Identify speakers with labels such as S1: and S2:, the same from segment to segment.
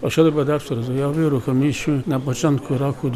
S1: Ośrodek Badawczo-Rozwojowy uruchomiliśmy na początku roku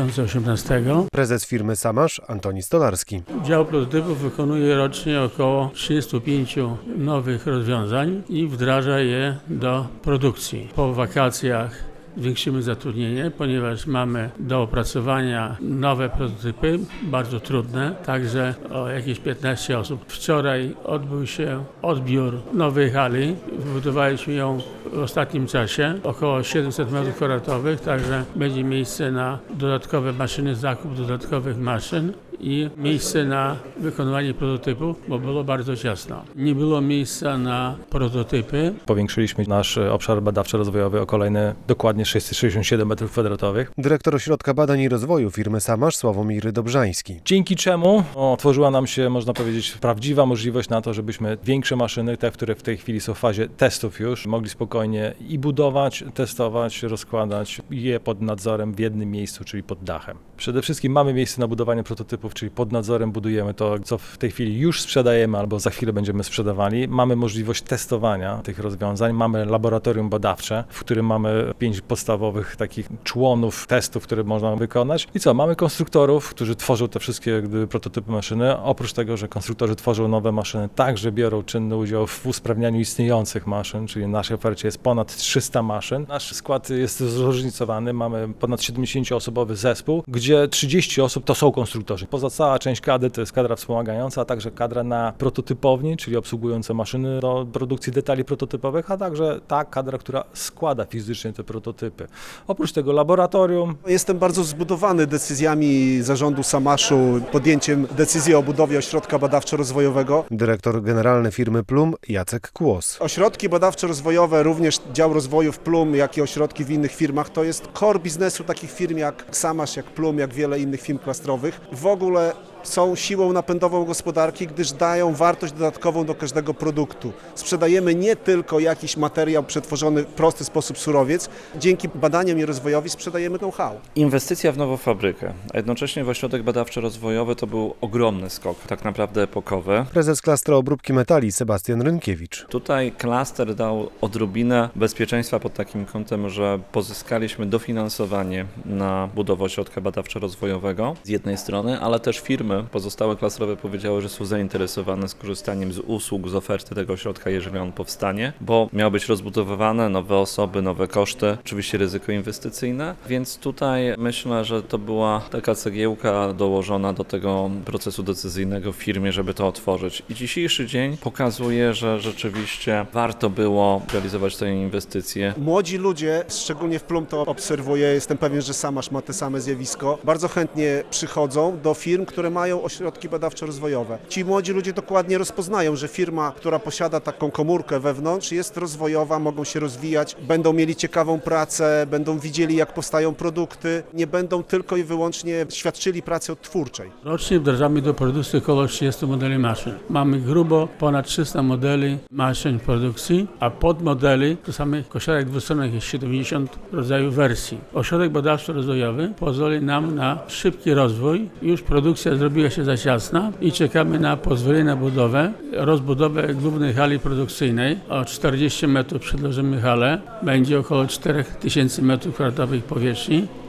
S1: 2018.
S2: Prezes firmy Samasz Antoni Stolarski.
S1: Dział prototypów wykonuje rocznie około 35 nowych rozwiązań i wdraża je do produkcji. Po wakacjach zwiększymy zatrudnienie, ponieważ mamy do opracowania nowe prototypy, bardzo trudne, także o jakieś 15 osób. Wczoraj odbył się odbiór nowej hali, wybudowaliśmy ją w ostatnim czasie, około 700 m2, także będzie miejsce na dodatkowe maszyny, zakup dodatkowych maszyn i miejsce na wykonywanie prototypów, bo było bardzo ciasno. Nie było miejsca na prototypy.
S3: Powiększyliśmy nasz obszar badawczo-rozwojowy o kolejne dokładnie 667 m2.
S2: Dyrektor Ośrodka Badań i Rozwoju firmy Samasz Sławomir Dobrzański.
S3: Dzięki czemu otworzyła nam się, można powiedzieć, prawdziwa możliwość na to, żebyśmy większe maszyny, te, które w tej chwili są w fazie testów już, mogli spokojnie i budować, testować, rozkładać je pod nadzorem w jednym miejscu, czyli pod dachem. Przede wszystkim mamy miejsce na budowanie prototypów, czyli pod nadzorem budujemy to, co w tej chwili już sprzedajemy albo za chwilę będziemy sprzedawali. Mamy możliwość testowania tych rozwiązań, mamy laboratorium badawcze, w którym mamy 5 podstawowych takich członów testów, które można wykonać. I co? Mamy konstruktorów, którzy tworzą te wszystkie prototypy maszyny. Oprócz tego, że konstruktorzy tworzą nowe maszyny, także biorą czynny udział w usprawnianiu istniejących maszyn, czyli w naszej ofercie jest ponad 300 maszyn. Nasz skład jest zróżnicowany, mamy ponad 70-osobowy zespół, gdzie 30 osób to są konstruktorzy. Cała część kadry to jest kadra wspomagająca, a także kadra na prototypowni, czyli obsługująca maszyny do produkcji detali prototypowych, a także ta kadra, która składa fizycznie te prototypy. Oprócz tego laboratorium.
S4: Jestem bardzo zbudowany decyzjami zarządu Samaszu, podjęciem decyzji o budowie ośrodka badawczo-rozwojowego.
S2: Dyrektor generalny firmy Plum Jacek Kłos.
S4: Ośrodki badawczo-rozwojowe, również dział rozwoju w Plum, jak i ośrodki w innych firmach, to jest core biznesu takich firm jak Samasz, jak Plum, jak wiele innych firm klastrowych. W ogóle są siłą napędową gospodarki, gdyż dają wartość dodatkową do każdego produktu. Sprzedajemy nie tylko jakiś materiał przetworzony w prosty sposób, surowiec, dzięki badaniom i rozwojowi sprzedajemy know-how.
S5: Inwestycja w nową fabrykę, a jednocześnie w ośrodek badawczo-rozwojowy to był ogromny skok, tak naprawdę epokowy.
S2: Prezes klastra obróbki metali Sebastian Rynkiewicz.
S5: Tutaj klaster dał odrobinę bezpieczeństwa pod takim kątem, że pozyskaliśmy dofinansowanie na budowę ośrodka badawczo-rozwojowego z jednej strony, ale też firmy pozostałe klasterowe powiedziały, że są zainteresowane skorzystaniem z usług, z oferty tego ośrodka, jeżeli on powstanie, bo miały być rozbudowywane nowe osoby, nowe koszty, oczywiście ryzyko inwestycyjne, więc tutaj myślę, że to była taka cegiełka dołożona do tego procesu decyzyjnego w firmie, żeby to otworzyć. I dzisiejszy dzień pokazuje, że rzeczywiście warto było realizować tę inwestycję.
S4: Młodzi ludzie, szczególnie w Plum to obserwuję, jestem pewien, że Samasz ma te same zjawisko, bardzo chętnie przychodzą do firm, które mają ośrodki badawczo-rozwojowe. Ci młodzi ludzie dokładnie rozpoznają, że firma, która posiada taką komórkę wewnątrz, jest rozwojowa, mogą się rozwijać, będą mieli ciekawą pracę, będą widzieli, jak powstają produkty, nie będą tylko i wyłącznie świadczyli pracy odtwórczej.
S1: Rocznie wdrażamy do produkcji około 30 modeli maszyn. Mamy grubo ponad 300 modeli maszyn w produkcji, a podmodeli to samych kosiarek dwustronnych jest 70 rodzajów wersji. Ośrodek badawczo-rozwojowy pozwoli nam na szybki rozwój. Już produkcja zrobiła się za ciasna i czekamy na pozwolenie na rozbudowę głównej hali produkcyjnej. O 40 metrów przedłużymy halę, będzie około 4000 m2 powierzchni.